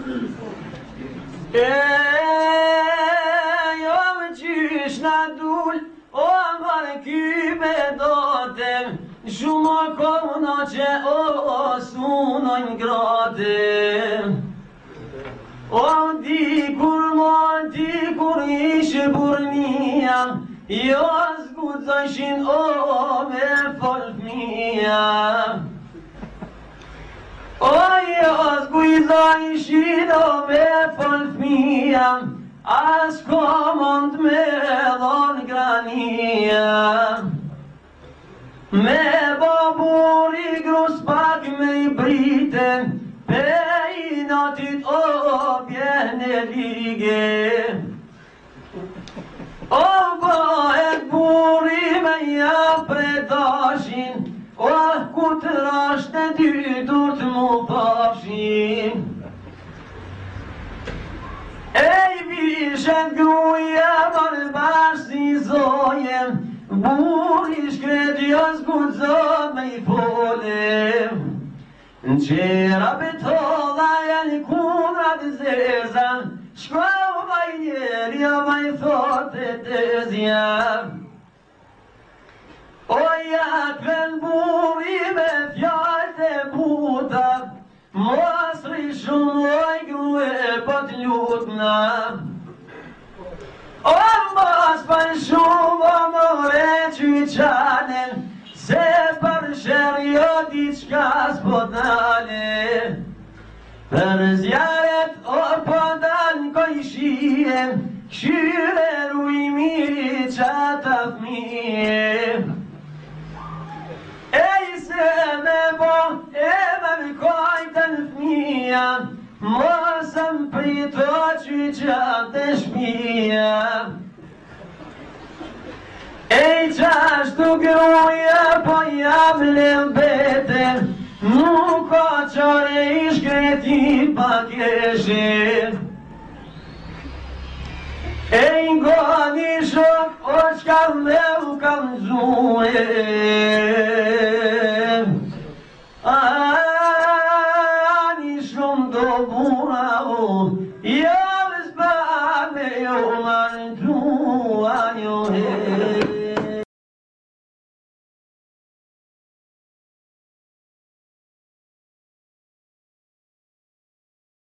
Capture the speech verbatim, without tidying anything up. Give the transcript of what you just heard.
Ej, o më qysh na dul, o mbarë ky me dotem, shumë kona që o sunojnë gratem. O dikur ma dikur ishe burnia, jo zgudzojshin o me folfmia. O jo zgudzojshin o me folfmia, as komand me dhon grania. Me baburi grus pak me i brite, Pejnatit o bjene lige. O bëhet buri me ja predashin, o ku të rasht e dy dur të mu pafshin. Ej vishet gruja barbash si zojem, buri shkretja zgudzot me i folem. Në qera betolla janë kundrat zezan, shkau vaj njerja vaj thote të zjam. O jakën buri me fjallët e buta, mos rishun oj grue pot lutna. O mos për shumë o more qyqanen, se për shërjo diçka s'po dale. Për zjaret o po dal kojshie, këshyre rujmiri qata fmije. Ej se me bo e me më kojtën fmija, mosëm prito qyqat e shpija. Ej qashtu gruja po jam lembete, nuk ka qare i shkreti pa keshe. Ej ngoni shok o qka me u kam zue, ani shumë do bura o, jam zba me jo marë